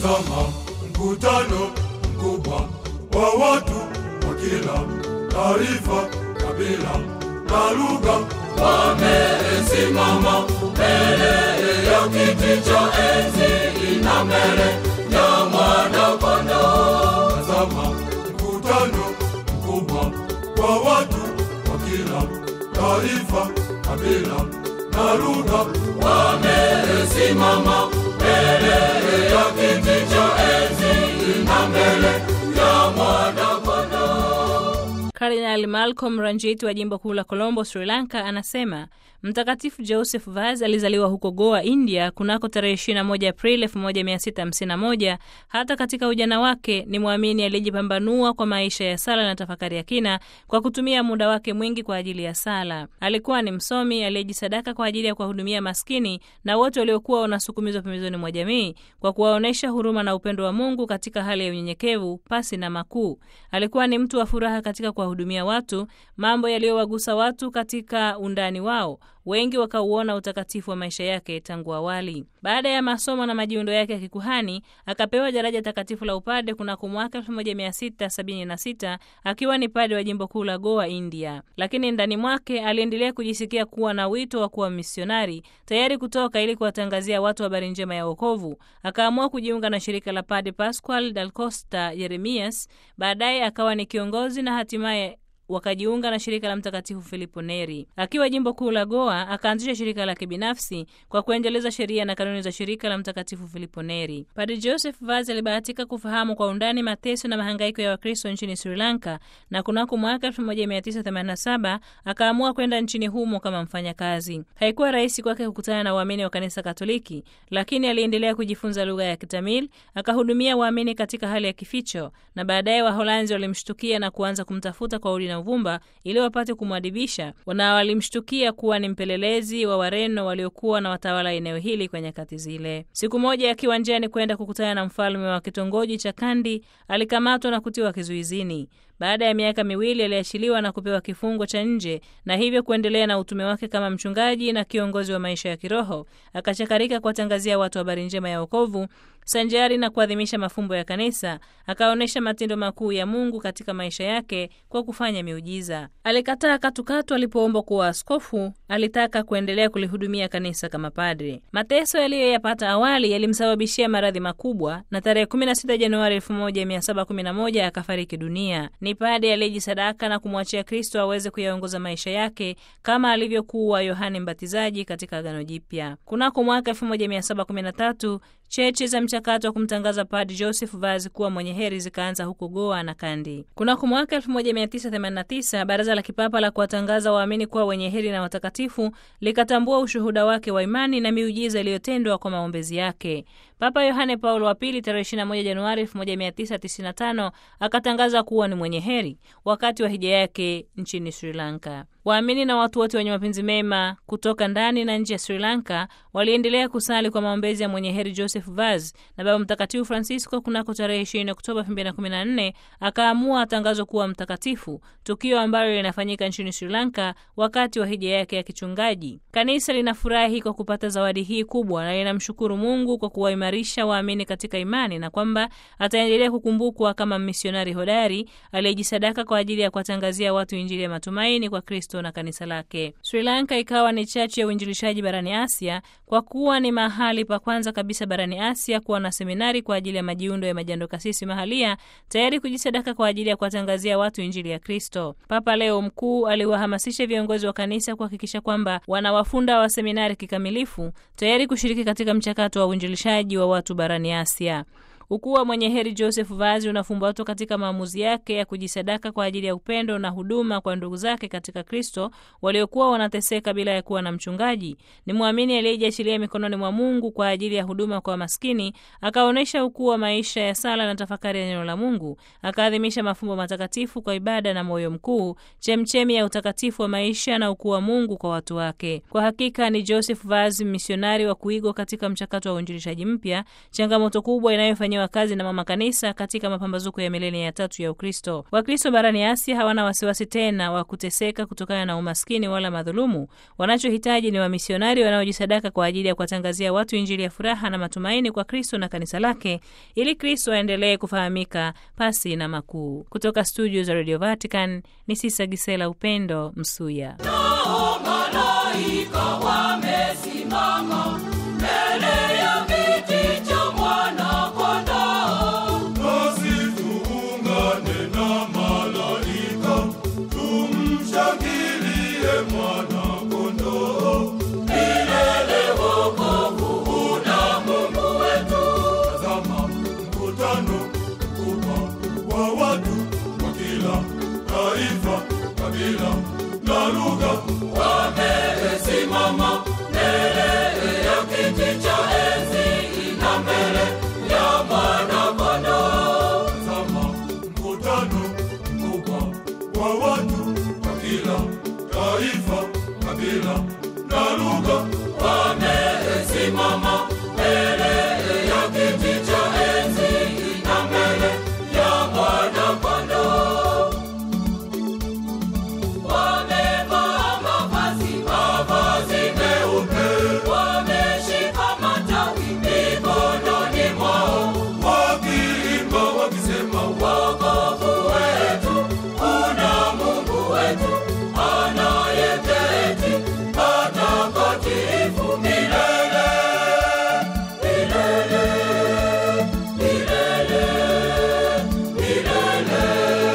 Tazama mkutano mkubwa wa watu wa kila taifa, kabila na lugha, wamesimama mbele ya kiti cha enzi na mbele ya Mwana-Kondoo. Tazama mkutano mkubwa wa watu wa kila taifa, kabila na lugha, wamesimama mbele ya kiti cha enzi na mbele ya Mwana-Kondoo. Kardinali Malcolm Ranjit wa jimbo kuu la Colombo, Sri Lanka, anasema Mtakatifu Joseph Vaz alizaliwa huko Goa, India kunako tarehe 21 Aprili 1651. Hata katika ujana wake ni muamini aliyejipambanua kwa maisha ya sala na tafakari ya kina kwa kutumia muda wake mwingi kwa ajili ya sala. Alikuwa ni msomi aliyejisadaka kwa ajili ya kuwahudumia maskini na wote waliokuwa wanasukumizwa pembezoni mwa jamii kwa kuwaonesha huruma na upendo wa Mungu katika hali ya unyenyekevu pasi na makuu. Alikuwa ni mtu wa furaha katika kuwahudumia watu, mambo yaliyowagusa watu katika undani wao. Wengi wakauona utakatifu wa maisha yake tangu awali. Baada ya masomo na majiundo yake ya kikuhani, akapewa daraja takatifu la upade kunako mwaka 1676 akiwa ni padre wa jimbo kuu la Goa, India. Lakini ndani mwake aliendelea kujisikia kuwa na wito wa kuwa misionari, tayari kutoka ili kuwatangazia watu habari njema ya wokovu. Akaamua kujiunga na shirika la Padre Pascual da Costa Jeremias. Baadaye akawa ni kiongozi na hatimaye wakajiunga na shirika la Mtakatifu Filippo Neri. Akiwa jimbo kuu la Goa, akaanzisha shirika lake binafsi kwa kuendeleza sheria na kanuni za shirika la Mtakatifu Filippo Neri. Padre Joseph Vaz alibahatika kufahamu kwa undani mateso na mahangaiko ya Wakristo nchini Sri Lanka, na kunako mwaka 1987 akaamua kwenda nchini humo kama mfanyakazi. Haikuwa rahisi kwake kukutana na waamini wa kanisa Katoliki, lakini aliendelea kujifunza lugha ya Kitamil, akahudumia waamini katika hali ya kificho, na baadaye Waholanzi walimshtukia na kuanza kumtafuta kwa udi na uvumba ili wapate kumwadibisha. Wana walimshtukia kuwa ni mpelelezi wa Wareno waliokuwa na watawala eneo hili kwa nyakati zile. Siku moja akiwa njiani kwenda kukutana na mfalme wa kitongoji cha Kandi, alikamatwa na kutiwa kizuizini. Baada ya miaka miwili aliachiliwa na kupewa kifungo cha nje, na hivyo kuendelea na utume wake kama mchungaji na kiongozi wa maisha ya kiroho. Akachakarika kuwatangazia watu habari njema ya wokovu sanjari na kuadhimisha mafumbo ya kanisa. Akaonesha matendo makuu ya Mungu katika maisha yake kwa kufanya miujiza. Alikataa katukatu alipoomba kuwa askofu. Alitaka kuendelea kulihudumia kanisa kama padre. Mateso yaliyoyapata awali yalimsababishia maradhi makubwa, na tarehe 16 Januari 1711 akafariki dunia. Ni padre aliyejisadaka na kumwachia Kristo aweze kuyaongoza maisha yake kama alivyokuwa Yohane Mbatizaji katika Agano Jipya. Kunako mwaka 1713 cheche za mchakato wa kumtangaza Padre Joseph Vaz kuwa mwenye heri zikaanza huko Goa na Kandi. Kunako mwaka 1989 Baraza la Kipapa la kuwatangaza waamini kuwa wenye heri na watakatifu likatambua ushuhuda wake wa imani na miujiza iliyotendwa kwa maombezi yake. Papa Yohane Paulo wa Pili tarehe 21 Januari 1995 akatangaza kuwa ni mwenye heri wakati wa hija yake nchini Sri Lanka. Waamini na watu wote wenye mapenzi mema kutoka ndani na nje ya Sri Lanka waliendelea kusali kwa maombezi ya mwenye heri Joseph Vaz, na Baba Mtakatifu Francisco kunako tarehe 20 Oktoba 2014 akaamua atangazwe kuwa mtakatifu, tukio ambalo linafanyika nchini Sri Lanka wakati wa hija yake ya kichungaji. Kanisa linafurahi kwa kupata zawadi hii kubwa na linamshukuru Mungu kwa kuwaimarisha waamini katika imani, na kwamba ataendelea kukumbukwa kama misionari hodari aliyejisadaka kwa ajili ya kuwatangazia watu injili ya matumaini kwa Kristo na kanisa lake. Sri Lanka ikawa ni chachu ya uinjilishaji barani Asia kwa kuwa ni mahali pa kwanza kabisa barani Asia kuwa na seminari kwa ajili ya majiundo ya majando kasisi mahalia tayari kujisadaka kwa ajili ya kuwatangazia watu injili ya Kristo. Papa Leo Mkuu aliwahamasisha viongozi wa kanisa kuhakikisha kwamba wanawafunda wa seminari kikamilifu tayari kushiriki katika mchakato wa uinjilishaji wa watu barani Asia. Ukuu wa mwenye heri Joseph Vaz unafumbatwa katika maamuzi yake ya kujisadaka kwa ajili ya upendo na huduma kwa ndugu zake katika Kristo waliokuwa wanateseka bila ya kuwa na mchungaji. Ni muamini aliyejiachilia mikononi mwa Mungu kwa ajili ya huduma kwa maskini, akaonesha ukuu wa maisha ya sala na tafakari ya neno la Mungu, akaadhimisha mafumbo matakatifu kwa ibada na moyo mkuu, chemchemi ya utakatifu wa maisha na ukuu wa Mungu kwa watu wake. Kwa hakika ni Joseph Vaz misionari wa kuigwa katika mchakato wa uinjilishaji mpya, changamoto kubwa inayofanywa wa kazi na mama kanisa katika mapambazuko ya milenia ya 3 ya Ukristo. Wakristo barani Asia hawana wasiwasi tena wa kuteseka kutokana na umaskini wala madhulumu. Wanachohitaji ni wamisionari wanaojisadaka kwa ajili ya kuwatangazia watu injili ya furaha na matumaini kwa Kristo na kanisa lake, ili Kristo aendelee kufahamika pasi na makuu. Kutoka studio za Radio Vatican ni Sisa Gisela Upendo Msuya. Nao malaika wamesimama mbele ya kiti cha Mwana-Kondoo. Nasi tuungane na malaika, tumshangilie Mwana-Kondoo. Milele wokovu una Mungu wetu. Tazama mkutano mkubwa wa watu wa kila taifa, kabila na lugha, wamesimama mbele ya kiti cha enzi na mbele ya Mwana-Kondoo. Tazama mkutano mkubwa wa watu wa kila taifa, kabila na lugha, wamesimama mbele ya kiti cha enzi na mbele ya Mwana-Kondoo. Wamevaa mavazi meupe, wameshika matawi mikononi mwao, wakiimba wakisema, wokovu wetu una Mungu wetu anayeketi patakatifu milele, milele, milele, milele,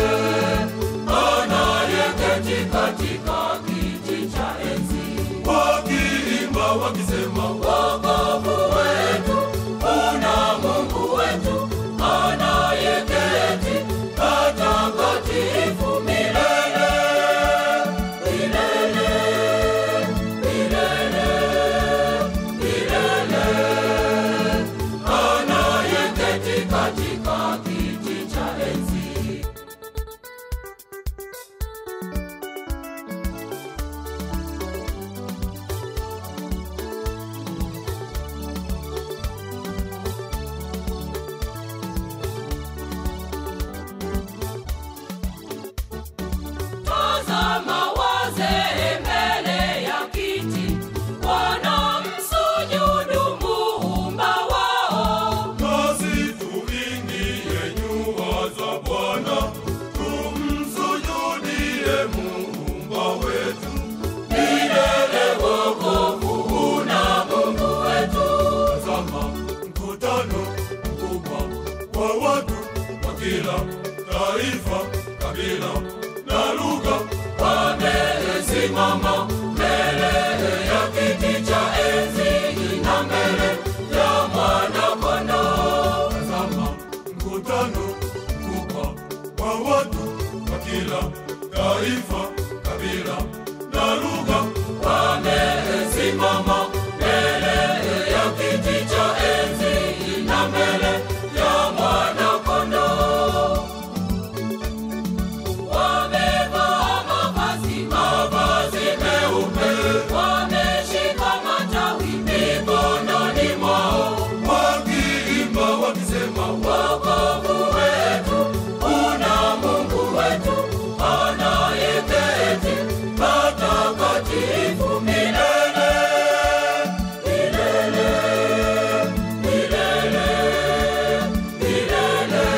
anayeketi katika kiti cha enzi. Wakiimba wakisema, wokovu wetu una Mungu wetu anayeketi patakatifu milele, milele, milele, milele, anayeketi katika kiti cha enzi. Tazama wazee mbele ya kiti, wanamsujudu Muumba wao. Nasi tuingie nyua za Bwana, tumsujudie Muumba wetu. Milele wokovu una Mungu wetu. Tazama mkutano mkubwa wa watu wa kila taifa, kabila na lugha, wamesimama mbele ya kiti cha enzi na mbele ya Mwana-Kondoo. Tazama mkutano mkubwa wa watu wa kila taifa, kabila na lugha, wamesimama mbele ya kiti cha enzi na mbele ya Mwana-Kondoo. Wamevaa mavazi meupe, wameshika matawi mikononi mwao, wakiimba wakisema, wokovu wetu una Mungu wetu anayeketi patakatifu milele, milele, milele, milele,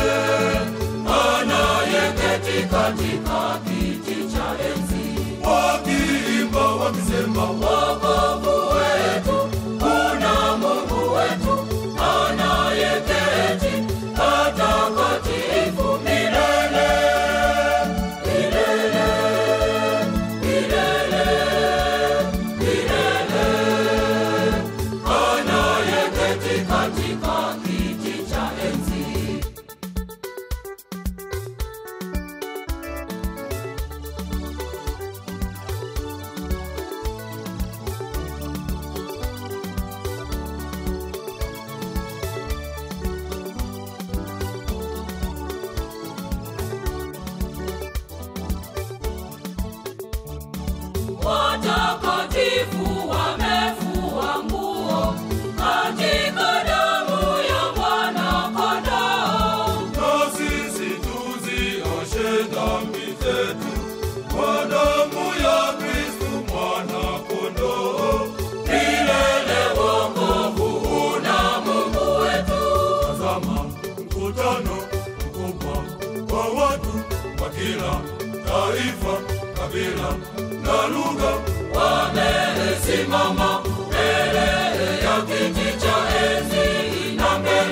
anayeketi katika kiti cha enzi. Wakiimba wakisema, wokovu wetu una Mungu wetu anayeketi patakatifu milele, milele, milele, milele, anayeketi katika kiti cha enzi. mkutano mkubwa wa watu wa kila taifa, kabila na lugha, wamesimama mbele ya kiti cha enzi na mbele